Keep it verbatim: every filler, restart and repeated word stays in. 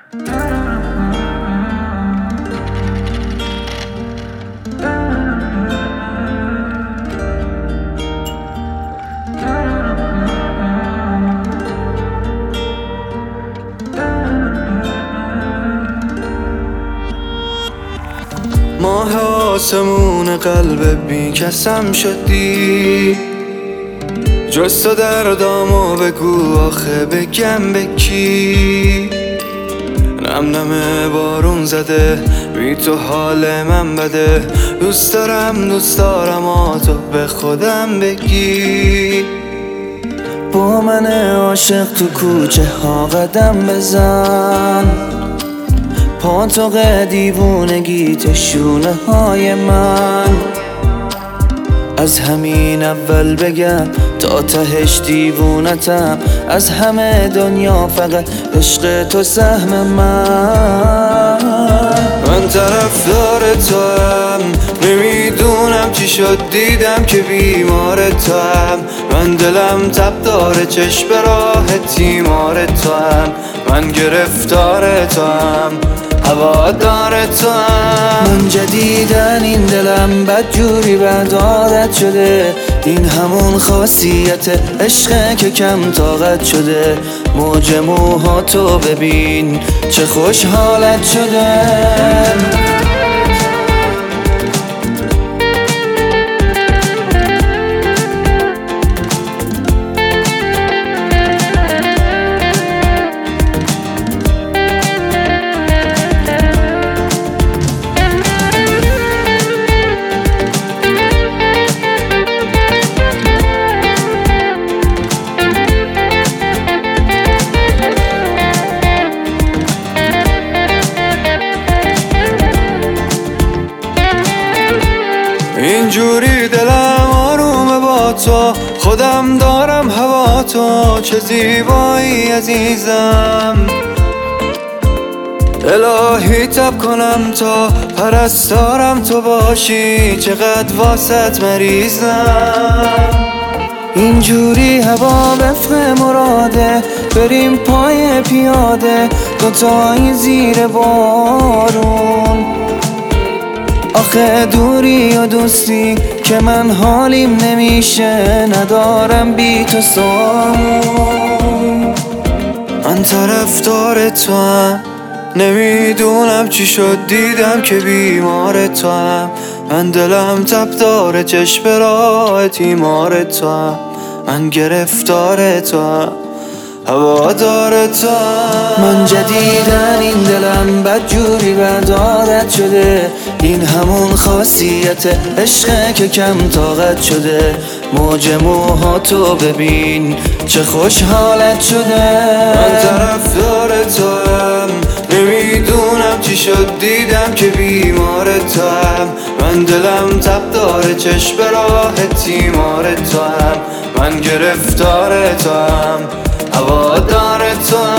ماه آسمون قلب بی کسم شدی، جز تو دردامو بگو آخه بگم به کی. نم نم بارون زده بی تو حال من بده، دوست دارم دوست دارم آ تو به خودم بگی. با من عاشق تو کوچه ها قدم بزن، پاتوق دیوونگی تشونه های من. از همین اول بگم تا تهش دیوونتم، از همه دنیا فقط عشق تو سهم من. من طرفدار تو هم، نمیدونم چی شد دیدم که بیمار تو هم. من دلم تب داره چشم به راه تیمار تو هم. من گرفتار تو هم، هوادار تو هم. من جدیدن این دلم بدجوری بد عادت شده، این همون خاصیت عشقه که کم طاقت شده. موج موهاتو ببین چه خوش حالت شده. اینجوری دلم آرومه با تو، خودم دارم هوا تو. چه زیبایی عزیزم، الهی تب کنم تا پرستارم تو باشی. چقدر واسط مریضم، اینجوری هوا وفق مراده. بریم پای پیاده دوتایی زیر بارون. آخه دوری و دوستی که من حالیم نمیشه، ندارم بی تو سامون. من طرفدار تو هم، نمیدونم چی شد دیدم که بیمار تو هم. من دلم تب داره چشم به راه تیمار تو هم. من گرفتار تو هم، هوادار تو هم. من جدیدن این دلم بدجوری بد عادت شده، این همون خاصیت عشقه که کم طاقت شده. موج موهاتو ببین چه خوش حالت شده. من طرفدار تو هم، نمیدونم چی شد دیدم که بیمار تو هم. من دلم تب داره چشم به راه تیمار تو هم. من گرفتار تو هم، هوادار تو هم.